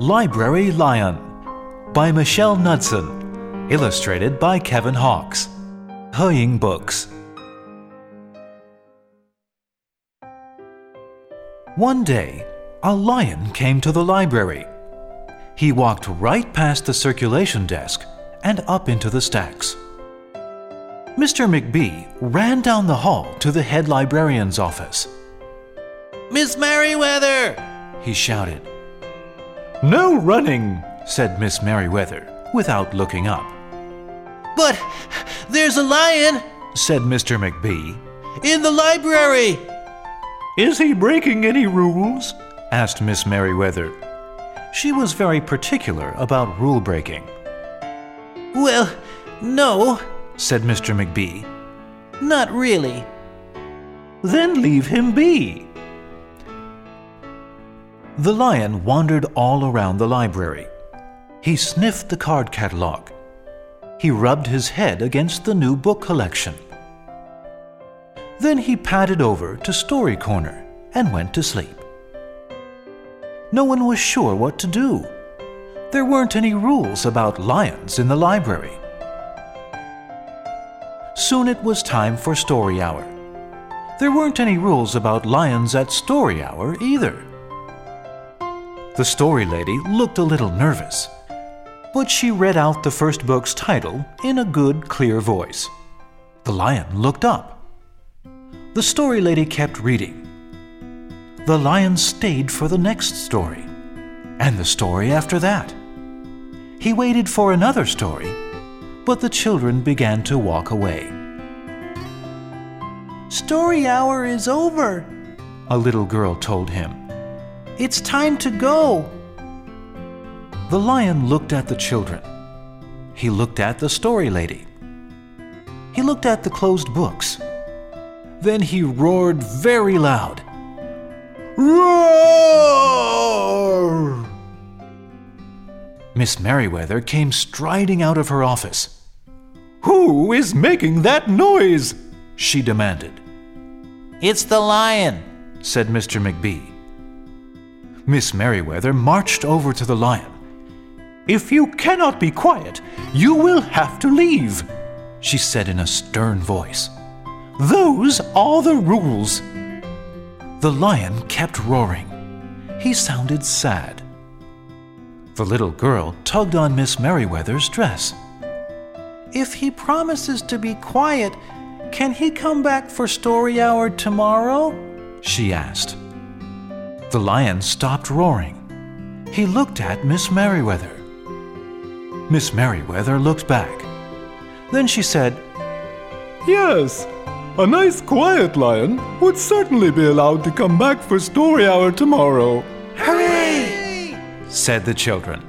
Library Lion by Michelle Knudsen, illustrated by Kevin Hawkes. Heying Books. One day, a lion came to the library. He walked right past the circulation desk and up into the stacks. Mr. McBee ran down the hall to the head librarian's office. "Miss Merriweather!" he shouted. "No running," said Miss Merriweather, without looking up. "But there's a lion," said Mr. McBee, "in the library." "Is he breaking any rules?" asked Miss Merriweather. She was very particular about rule breaking. "Well, no," said Mr. McBee. "Not really." "Then leave him be." The lion wandered all around the library. He sniffed the card catalog. He rubbed his head against the new book collection. Then he padded over to Story Corner and went to sleep. No one was sure what to do. There weren't any rules about lions in the library. Soon it was time for story hour. There weren't any rules about lions at story hour either. The story lady looked a little nervous, but she read out the first book's title in a good, clear voice. The lion looked up. The story lady kept reading. The lion stayed for the next story, and the story after that. He waited for another story, but the children began to walk away. "Story hour is over," a little girl told him. "It's time to go." The lion looked at the children. He looked at the story lady. He looked at the closed books. Then he roared very loud. "Roar!" Miss Merriweather came striding out of her office. "Who is making that noise?" she demanded. "It's the lion," said Mr. McBee. Miss Merriweather marched over to the lion. "If you cannot be quiet, you will have to leave," she said in a stern voice. "Those are the rules." The lion kept roaring. He sounded sad. The little girl tugged on Miss Merriweather's dress. "If he promises to be quiet, can he come back for story hour tomorrow?" she asked. The lion stopped roaring. He looked at Miss Merriweather. Miss Merriweather looked back. Then she said, "Yes, a nice quiet lion would certainly be allowed to come back for story hour tomorrow." "Hooray!" said the children.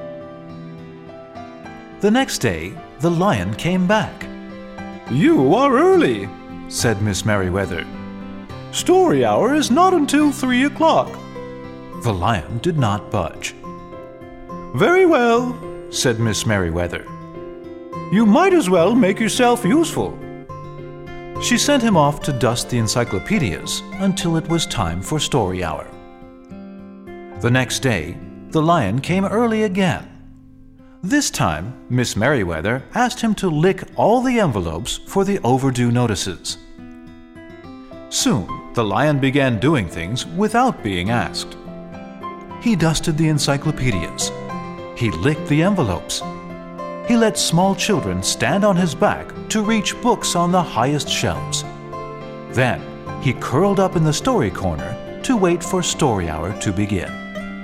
The next day, the lion came back. "You are early," said Miss Merriweather. "Story hour is not until 3 o'clock." The lion did not budge. "Very well," said Miss Merriweather. "You might as well make yourself useful." She sent him off to dust the encyclopedias until it was time for story hour. The next day, the lion came early again. This time, Miss Merriweather asked him to lick all the envelopes for the overdue notices. Soon, the lion began doing things without being asked. He dusted the encyclopedias. He licked the envelopes. He let small children stand on his back to reach books on the highest shelves. Then, he curled up in the story corner to wait for story hour to begin.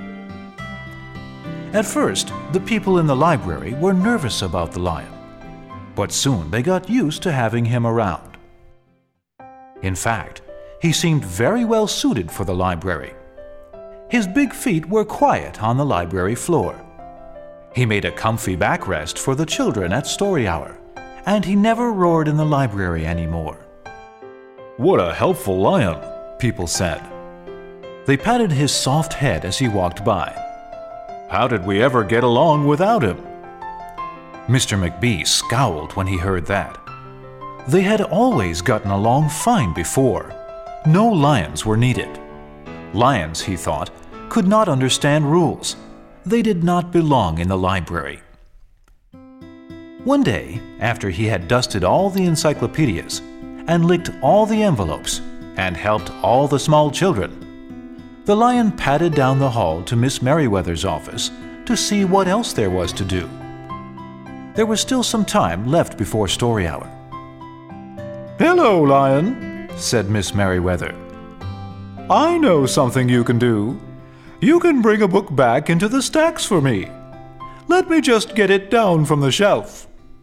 At first, the people in the library were nervous about the lion, but soon they got used to having him around. In fact, he seemed very well suited for the library. His big feet were quiet on the library floor. He made a comfy backrest for the children at story hour, and he never roared in the library anymore. "What a helpful lion," people said. They patted his soft head as he walked by. "How did we ever get along without him?" Mr. McBee scowled when he heard that. They had always gotten along fine before. No lions were needed. Lions, he thought, could not understand rules. they did not belong in the library. One day, after he had dusted all the encyclopedias and licked all the envelopes and helped all the small children, the lion padded down the hall to Miss Merriweather's office to see what else there was to do. There was still some time left before story hour. "Hello, Lion," said Miss Merriweather. "I know something you can do. You can bring a book back into the stacks for me. Let me just get it down from the shelf."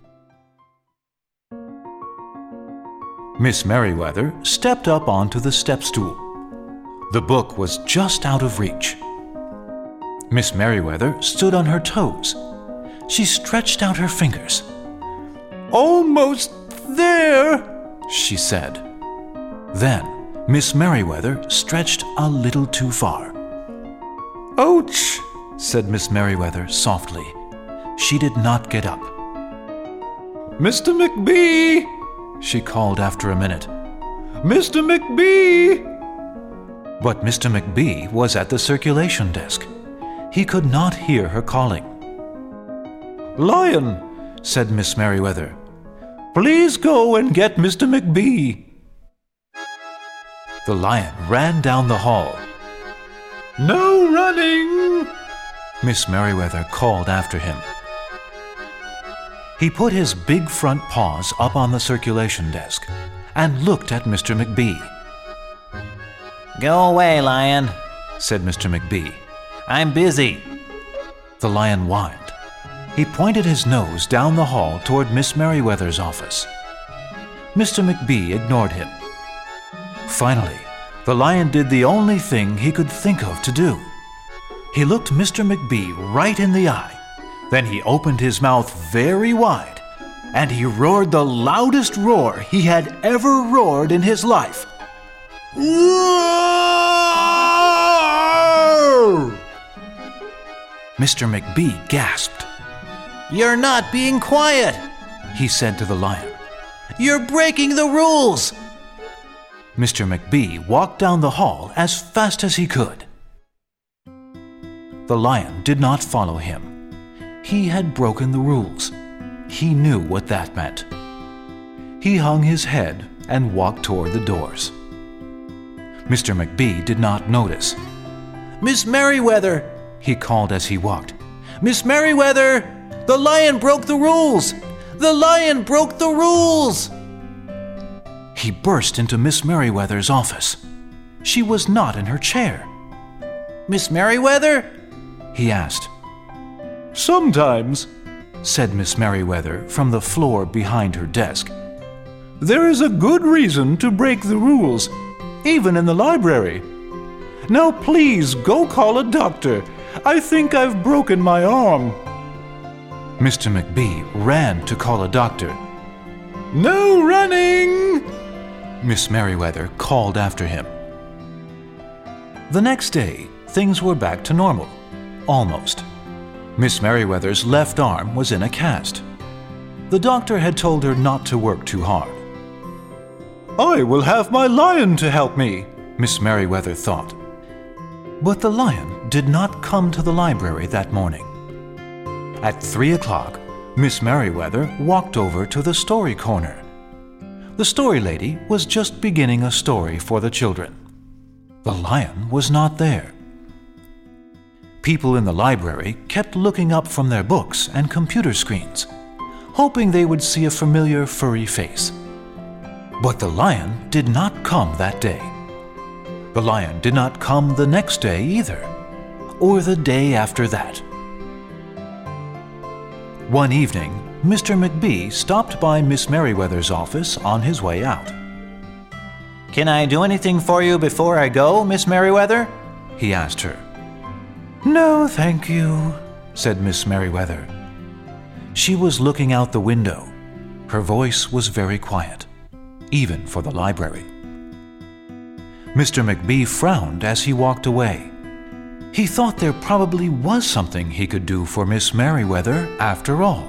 Miss Merriweather stepped up onto the step stool. The book was just out of reach. Miss Merriweather stood on her toes. She stretched out her fingers. "Almost there," she said. Then Miss Merriweather stretched a little too far. "Ouch," said Miss Merriweather softly. She did not get up. "Mr. McBee," she called after a minute. "Mr. McBee." But Mr. McBee was at the circulation desk. He could not hear her calling. "Lion," said Miss Merriweather, "please go and get Mr. McBee." The lion ran down the hall. "No running," Miss Merriweather called after him. He put his big front paws up on the circulation desk and looked at Mr. McBee. "Go away, Lion," said Mr. McBee. "I'm busy." The lion whined. He pointed his nose down the hall toward Miss Merriweather's office. Mr. McBee ignored him. Finally, the lion did the only thing he could think of to do. He looked Mr. McBee right in the eye. Then he opened his mouth very wide, and he roared the loudest roar he had ever roared in his life. "Roar!" Mr. McBee gasped. "You're not being quiet," he said to the lion. "You're breaking the rules." Mr. McBee walked down the hall as fast as he could. The lion did not follow him. He had broken the rules. He knew what that meant. He hung his head and walked toward the doors. Mr. McBee did not notice. "Miss Merriweather," he called as he walked. "Miss Merriweather, the lion broke the rules! The lion broke the rules!" He burst into Miss Merriweather's office. She was not in her chair. "Miss Merriweather?" he asked. "Sometimes," said Miss Merriweather from the floor behind her desk, "there is a good reason to break the rules, even in the library. Now please go call a doctor. I think I've broken my arm." Mr. McBee ran to call a doctor. "No running!" Miss Merriweather called after him. The next day, things were back to normal. Almost. Miss Merriweather's left arm was in a cast. The doctor had told her not to work too hard. "I will have my lion to help me," Miss Merriweather thought. But the lion did not come to the library that morning. At 3 o'clock, Miss Merriweather walked over to the story corner. The story lady was just beginning a story for the children. The lion was not there. People in the library kept looking up from their books and computer screens, hoping they would see a familiar furry face. But the lion did not come that day. The lion did not come the next day either, or the day after that. One evening, Mr. McBee stopped by Miss Merriweather's office on his way out. "Can I do anything for you before I go, Miss Merriweather?" he asked her. "No, thank you," said Miss Merriweather. She was looking out the window. Her voice was very quiet, even for the library. Mr. McBee frowned as he walked away. He thought there probably was something he could do for Miss Merriweather after all.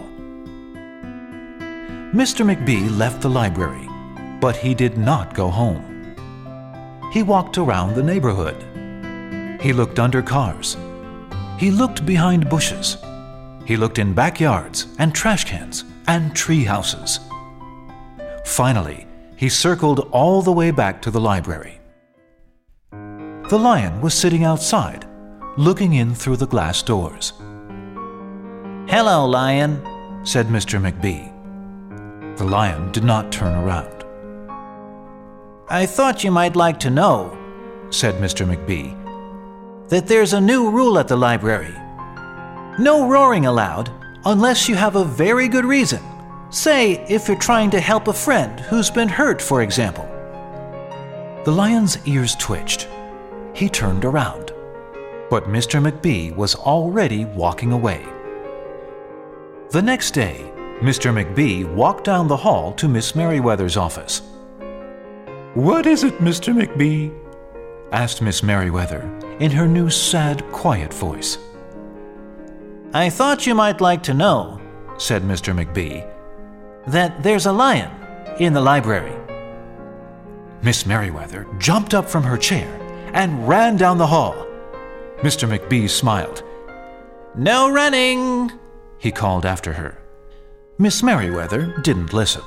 Mr. McBee left the library, but he did not go home. He walked around the neighborhood. He looked under cars. He looked behind bushes. He looked in backyards and trash cans and tree houses. Finally, he circled all the way back to the library. The lion was sitting outside, looking in through the glass doors. "Hello, Lion," said Mr. McBee. The lion did not turn around. "I thought you might like to know," said Mr. McBee, "that there's a new rule at the library. No roaring allowed unless you have a very good reason. Say, if you're trying to help a friend who's been hurt, for example." The lion's ears twitched. He turned around, but Mr. McBee was already walking away. The next day, Mr. McBee walked down the hall to Miss Merriweather's office. "What is it, Mr. McBee?" asked Miss Merriweather in her new sad, quiet voice. "I thought you might like to know," said Mr. McBee, "that there's a lion in the library." Miss Merriweather jumped up from her chair and ran down the hall. Mr. McBee smiled. "No running," he called after her. Miss Merriweather didn't listen.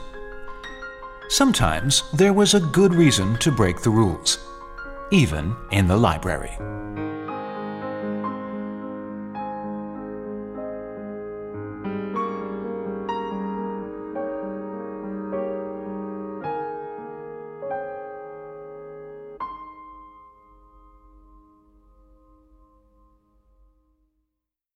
Sometimes there was a good reason to break the rules, even in the library.